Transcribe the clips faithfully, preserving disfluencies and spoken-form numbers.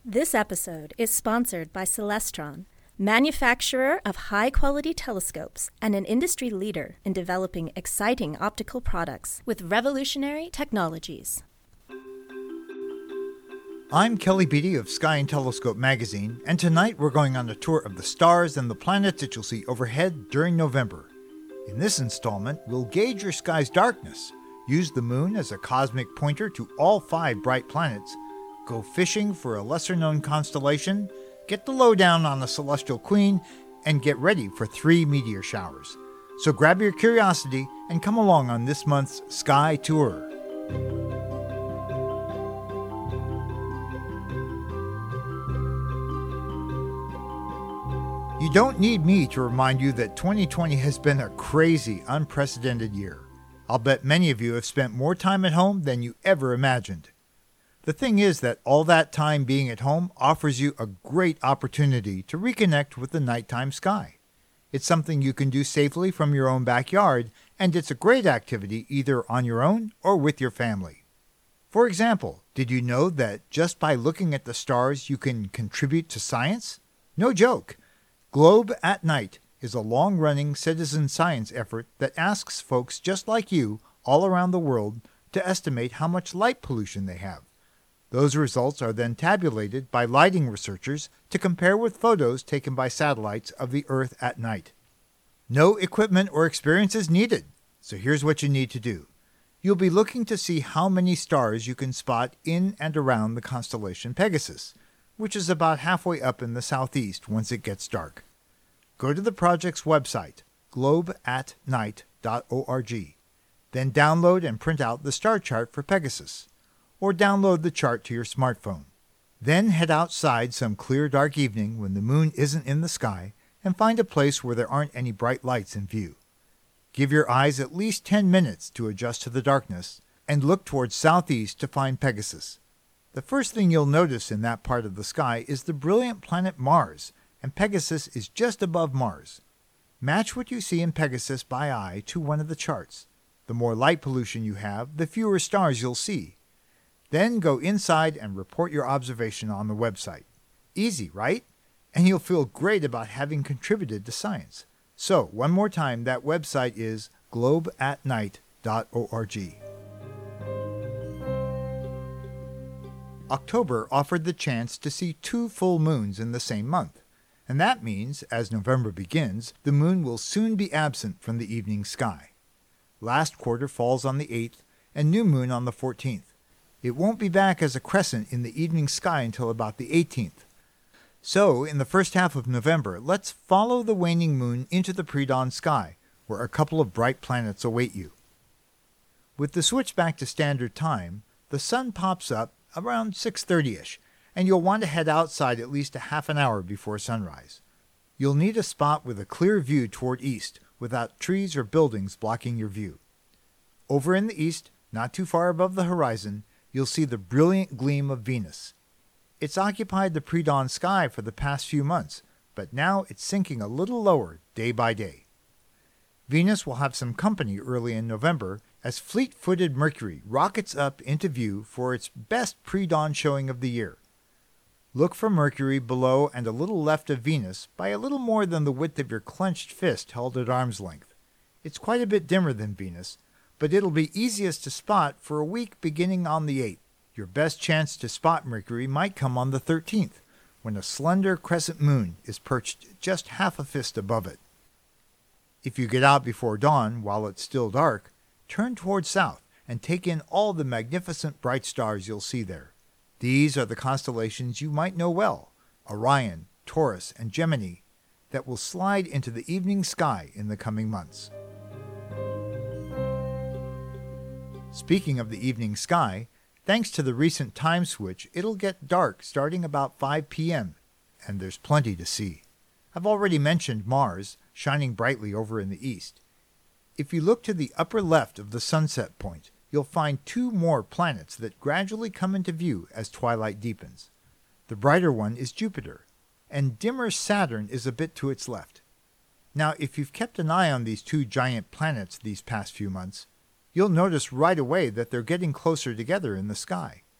This episode is sponsored by Celestron, manufacturer of high-quality telescopes and an industry leader in developing exciting optical products with revolutionary technologies. I'm Kelly Beatty of Sky and Telescope magazine, and tonight we're going on a tour of the stars and the planets that you'll see overhead during November. In this installment, we'll gauge your sky's darkness, use the moon as a cosmic pointer to all five bright planets, go fishing for a lesser-known constellation, get the lowdown on the celestial queen, and get ready for three meteor showers. So grab your curiosity and come along on this month's Sky Tour. You don't need me to remind you that twenty twenty has been a crazy, unprecedented year. I'll bet many of you have spent more time at home than you ever imagined. The thing is that all that time being at home offers you a great opportunity to reconnect with the nighttime sky. It's something you can do safely from your own backyard, and it's a great activity either on your own or with your family. For example, did you know that just by looking at the stars you can contribute to science? No joke! Globe at Night is a long-running citizen science effort that asks folks just like you all around the world to estimate how much light pollution they have. Those results are then tabulated by lighting researchers to compare with photos taken by satellites of the Earth at night. No equipment or experience is needed, so here's what you need to do. You'll be looking to see how many stars you can spot in and around the constellation Pegasus, which is about halfway up in the southeast once it gets dark. Go to the project's website, globe at night dot org, then download and print out the star chart for Pegasus, or download the chart to your smartphone. Then head outside some clear dark evening when the moon isn't in the sky and find a place where there aren't any bright lights in view. Give your eyes at least ten minutes to adjust to the darkness and look towards southeast to find Pegasus. The first thing you'll notice in that part of the sky is the brilliant planet Mars, and Pegasus is just above Mars. Match what you see in Pegasus by eye to one of the charts. The more light pollution you have, the fewer stars you'll see. Then go inside and report your observation on the website. Easy, right? And you'll feel great about having contributed to science. So, one more time, that website is globe at night dot org. October offered the chance to see two full moons in the same month. And that means, as November begins, the moon will soon be absent from the evening sky. Last quarter falls on the eighth and new moon on the fourteenth. It won't be back as a crescent in the evening sky until about the eighteenth. So, in the first half of November, let's follow the waning moon into the pre-dawn sky, where a couple of bright planets await you. With the switch back to standard time, the sun pops up around six thirty-ish, and you'll want to head outside at least a half an hour before sunrise. You'll need a spot with a clear view toward east, without trees or buildings blocking your view. Over in the east, not too far above the horizon, you'll see the brilliant gleam of Venus. It's occupied the pre-dawn sky for the past few months, but now it's sinking a little lower day by day. Venus will have some company early in November as fleet-footed Mercury rockets up into view for its best pre-dawn showing of the year. Look for Mercury below and a little left of Venus by a little more than the width of your clenched fist held at arm's length. It's quite a bit dimmer than Venus, but it'll be easiest to spot for a week beginning on the eighth. Your best chance to spot Mercury might come on the thirteenth, when a slender crescent moon is perched just half a fist above it. If you get out before dawn while it's still dark, turn toward south and take in all the magnificent bright stars you'll see there. These are the constellations you might know well, Orion, Taurus, and Gemini, that will slide into the evening sky in the coming months. Speaking of the evening sky, thanks to the recent time switch, it'll get dark starting about five p.m., and there's plenty to see. I've already mentioned Mars, shining brightly over in the east. If you look to the upper left of the sunset point, you'll find two more planets that gradually come into view as twilight deepens. The brighter one is Jupiter, and dimmer Saturn is a bit to its left. Now, if you've kept an eye on these two giant planets these past few months, you'll notice right away that they're getting closer together in the sky.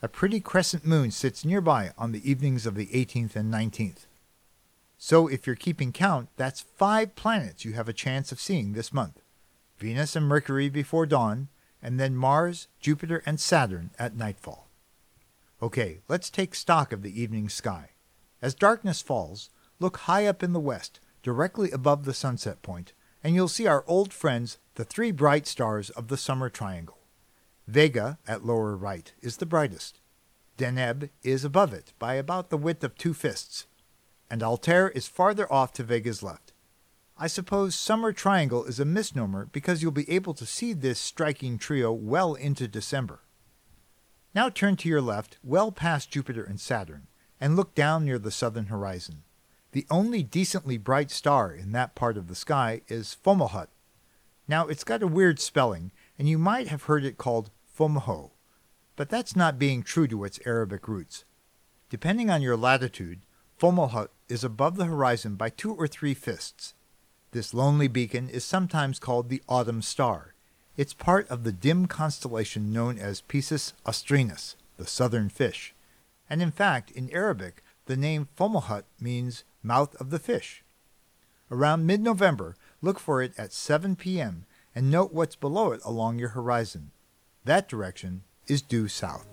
A pretty crescent moon sits nearby on the evenings of the eighteenth and nineteenth. So if you're keeping count, that's five planets you have a chance of seeing this month. Venus and Mercury before dawn, and then Mars, Jupiter, and Saturn at nightfall. Okay, let's take stock of the evening sky. As darkness falls, look high up in the west, directly above the sunset point, and you'll see our old friends, the three bright stars of the summer triangle. Vega, at lower right, is the brightest. Deneb is above it by about the width of two fists, and Altair is farther off to Vega's left. I suppose summer triangle is a misnomer because you'll be able to see this striking trio well into December. Now turn to your left, well past Jupiter and Saturn, and look down near the southern horizon. The only decently bright star in that part of the sky is Fomalhaut. Now it's got a weird spelling, and you might have heard it called Fomalhaut, but that's not being true to its Arabic roots. Depending on your latitude, Fomalhaut is above the horizon by two or three fists. This lonely beacon is sometimes called the Autumn Star. It's part of the dim constellation known as Piscis Austrinus, the southern fish. And in fact, in Arabic, the name Fomalhaut means mouth of the fish. Around mid-November, look for it at seven p.m. and note what's below it along your horizon. That direction is due south.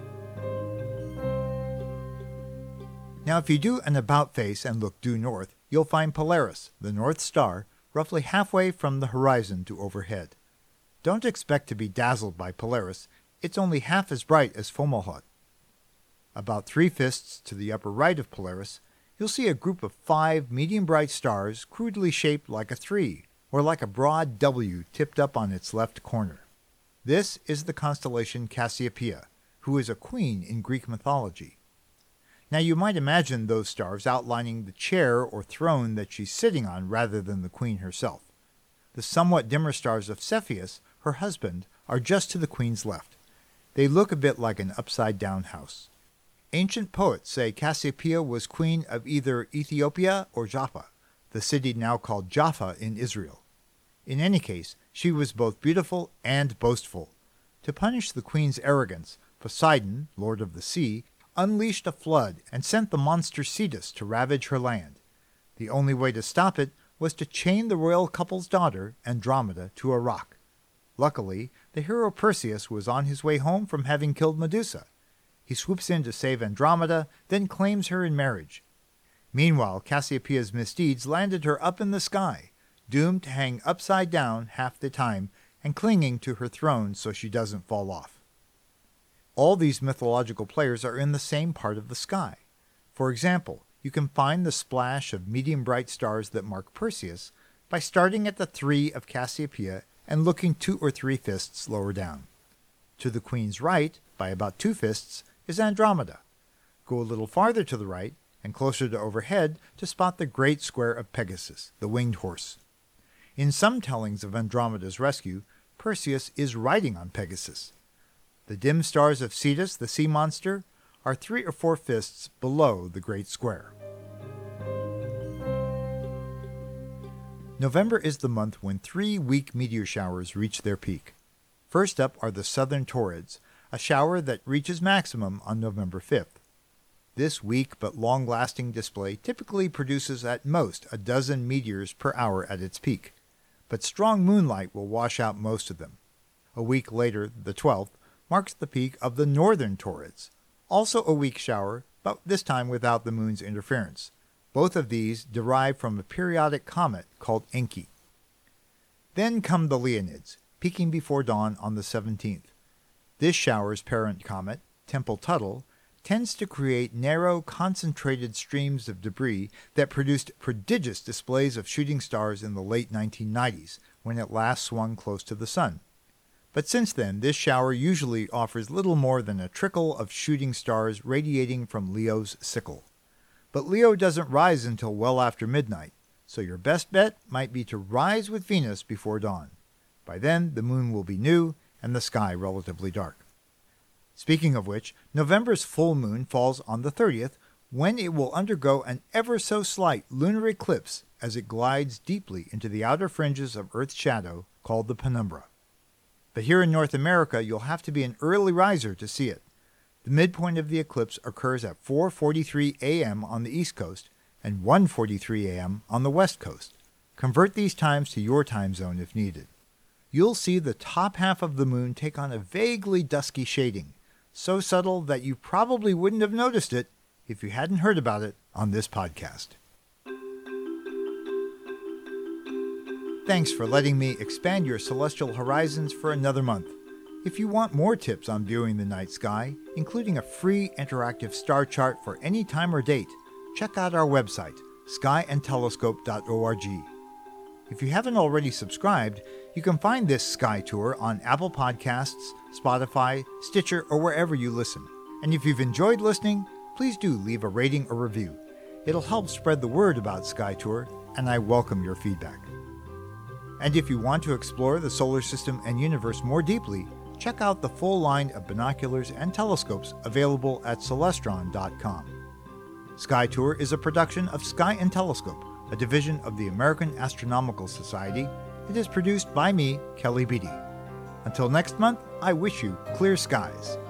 Now if you do an about face and look due north, you'll find Polaris, the North Star, roughly halfway from the horizon to overhead. Don't expect to be dazzled by Polaris, it's only half as bright as Fomalhaut. About three fists to the upper right of Polaris, you'll see a group of five medium-bright stars crudely shaped like a three, or like a broad W tipped up on its left corner. This is the constellation Cassiopeia, who is a queen in Greek mythology. Now you might imagine those stars outlining the chair or throne that she's sitting on rather than the queen herself. The somewhat dimmer stars of Cepheus, her husband, are just to the queen's left. They look a bit like an upside-down house. Ancient poets say Cassiopeia was queen of either Ethiopia or Jaffa, the city now called Jaffa in Israel. In any case, she was both beautiful and boastful. To punish the queen's arrogance, Poseidon, lord of the sea, unleashed a flood and sent the monster Cetus to ravage her land. The only way to stop it was to chain the royal couple's daughter, Andromeda, to a rock. Luckily, the hero Perseus was on his way home from having killed Medusa. He swoops in to save Andromeda, then claims her in marriage. Meanwhile, Cassiopeia's misdeeds landed her up in the sky, doomed to hang upside down half the time and clinging to her throne so she doesn't fall off. All these mythological players are in the same part of the sky. For example, you can find the splash of medium-bright stars that mark Perseus by starting at the three of Cassiopeia and looking two or three fists lower down. To the queen's right, by about two fists, is Andromeda. Go a little farther to the right, and closer to overhead, to spot the great square of Pegasus, the winged horse. In some tellings of Andromeda's rescue, Perseus is riding on Pegasus. The dim stars of Cetus, the sea monster, are three or four fists below the great square. November is the month when three weak meteor showers reach their peak. First up are the southern Taurids, a shower that reaches maximum on November fifth. This weak but long-lasting display typically produces at most a dozen meteors per hour at its peak, but strong moonlight will wash out most of them. A week later, the twelfth, marks the peak of the northern Taurids, also a weak shower, but this time without the moon's interference. Both of these derive from a periodic comet called Encke. Then come the Leonids, peaking before dawn on the seventeenth. This shower's parent comet, Tempel-Tuttle, tends to create narrow, concentrated streams of debris that produced prodigious displays of shooting stars in the late nineteen nineties, when it last swung close to the sun. But since then, this shower usually offers little more than a trickle of shooting stars radiating from Leo's sickle. But Leo doesn't rise until well after midnight, so your best bet might be to rise with Venus before dawn. By then, the moon will be new and the sky relatively dark. Speaking of which, November's full moon falls on the thirtieth, when it will undergo an ever so slight lunar eclipse as it glides deeply into the outer fringes of Earth's shadow called the penumbra. But here in North America, you'll have to be an early riser to see it. The midpoint of the eclipse occurs at four forty-three a.m. on the East Coast and one forty-three a.m. on the West Coast. Convert these times to your time zone if needed. You'll see the top half of the moon take on a vaguely dusky shading, so subtle that you probably wouldn't have noticed it if you hadn't heard about it on this podcast. Thanks for letting me expand your celestial horizons for another month. If you want more tips on viewing the night sky, including a free interactive star chart for any time or date, check out our website, sky and telescope dot org. If you haven't already subscribed, you can find this Sky Tour on Apple Podcasts, Spotify, Stitcher, or wherever you listen. And if you've enjoyed listening, please do leave a rating or review. It'll help spread the word about Sky Tour, and I welcome your feedback. And if you want to explore the solar system and universe more deeply, check out the full line of binoculars and telescopes available at celestron dot com. Sky Tour is a production of Sky and Telescope, a division of the American Astronomical Society. It is produced by me, Kelly Beatty. Until next month, I wish you clear skies.